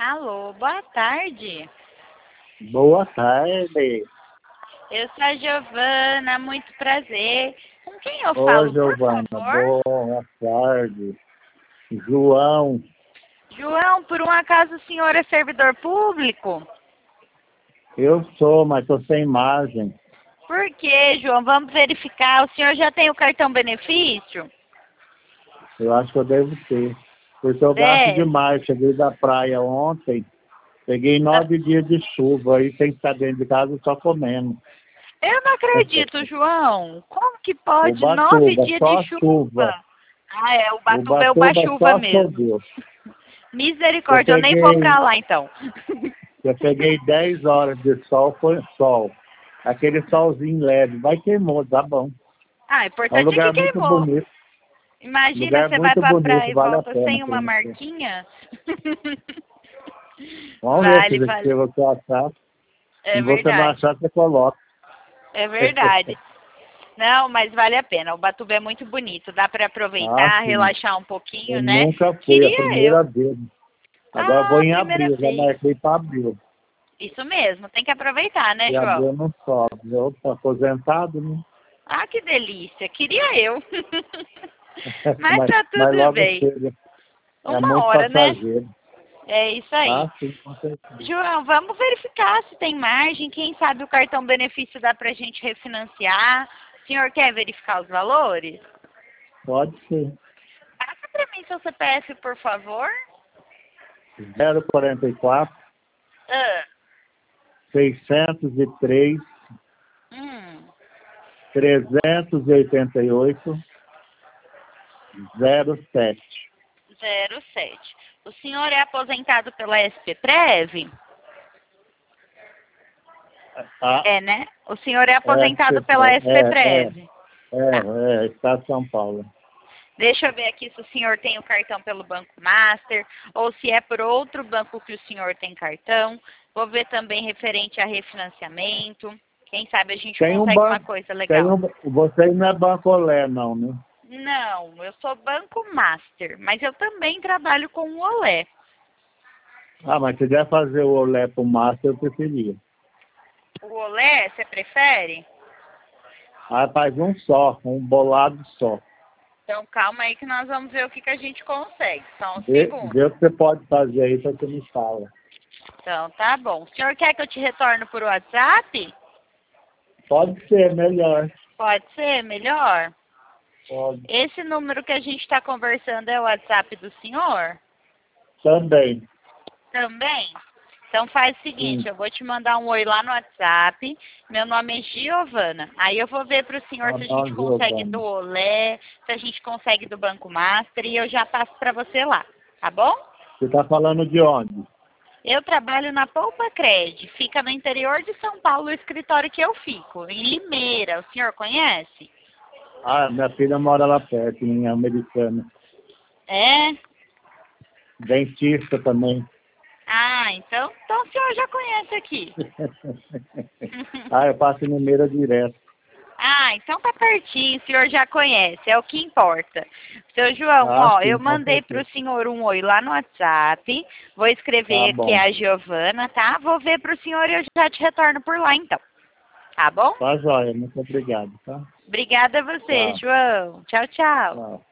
Alô, boa tarde. Boa tarde. Eu sou a Giovana, muito prazer. Com quem eu Oi, falo, por Giovana. favor? Boa tarde. João, João, por um acaso o senhor é servidor público? eu sou, mas estou sem imagem. Por quê, João? Vamos verificar. O senhor já tem o cartão benefício? Eu acho que eu devo ter. Porque eu gasto Deve. demais. Cheguei da praia ontem, peguei 9 dias de chuva, aí tem que estar dentro de casa só comendo. Eu não acredito, João. Como que pode 9 Ubatuba, dias de só chuva. chuva? Ah, é, o Batuba é o Ubatuba Bachuva só mesmo. choveu. Misericórdia, eu nem vou pra lá então. Eu peguei 10 horas de sol, foi sol. Aquele solzinho leve, vai queimou, tá bom. Ah, o É um importante é que lugar muito queimou. bonito. Imagina, Lugar você vai muito pra bonito, praia e vale a volta pena sem uma conhecer. marquinha? Vamos ver se Vale, você vale. escreva o que achar. É Se você não verdade. achar, você coloca. É verdade. Não, mas vale a pena. O Batuba é muito bonito. Dá pra Ah, aproveitar, sim. relaxar um Eu pouquinho, né? nunca fui, a Queria eu. primeira vez. Agora eu vou Ah, em primeira abril, já vez. marquei para abril. Isso mesmo, tem que aproveitar, né, E João? abril não sobe. Eu tô aposentado, né? Ah, que delícia. Queria eu. Mas mas, tá mas tudo logo bem. chega. É Uma muito hora, né? passageiro. É isso aí. Ah, sim, com certeza. João, vamos verificar se tem margem. Quem sabe o cartão benefício dá pra gente refinanciar. O senhor quer verificar os valores? Pode ser. Passa pra mim seu CPF, por favor. 044 Ah, 603 hum, 388 07. 07. O senhor é aposentado pela SP-Prev? Ah, É, né? O senhor é é, aposentado pela é, SP-Prev. Tá. Estado de São Paulo. Deixa eu ver aqui se o senhor tem o cartão pelo Banco Master ou se é por outro banco que o senhor tem cartão. Vou ver também referente a refinanciamento. Quem sabe a gente Tem um consegue uma banco, coisa legal. você não é Bancolé não, né? Não, eu sou Banco Master, mas eu também trabalho com o Olé. Ah, mas se der fazer o olé pro Master, eu preferia. O Olé, você prefere? Ah, faz um só, um bolado só. Então calma aí que nós vamos ver o que a gente consegue. Só um Vê segundo. o que você pode fazer aí pra você me fala. Então tá bom. O senhor quer que eu te retorne por WhatsApp? Pode ser, melhor. Pode ser, melhor. Pode. Esse número que a gente está conversando é o WhatsApp do senhor? Também, Também? Então faz o sim. seguinte, eu vou te mandar um oi lá no WhatsApp. Meu nome é Giovana. Aí eu vou ver para o senhor Tá se a bom, gente consegue do Giovana. Olé, se a gente consegue do Banco Master e eu já passo para você lá, tá bom? Você tá falando de onde? Eu trabalho na Poupa Cred, fica no interior de São Paulo o escritório que eu fico, em Limeira. O senhor conhece? Ah, minha filha mora lá perto, em Americana. É? Dentista também. Ah, então o senhor já conhece aqui. Ah, eu passo em Limeira direto. Ah, então tá pertinho, o senhor já conhece, é o que importa. Seu João, Ah, ó, eu sim, com mandei pro certeza. senhor um oi lá no WhatsApp, vou Tá escrever que é bom. a Giovana, tá? Vou ver pro senhor e eu já te retorno por lá então, tá bom? Tá joia, muito obrigado, tá? Obrigada a você, Tchau. João. Tchau, tchau. Tchau.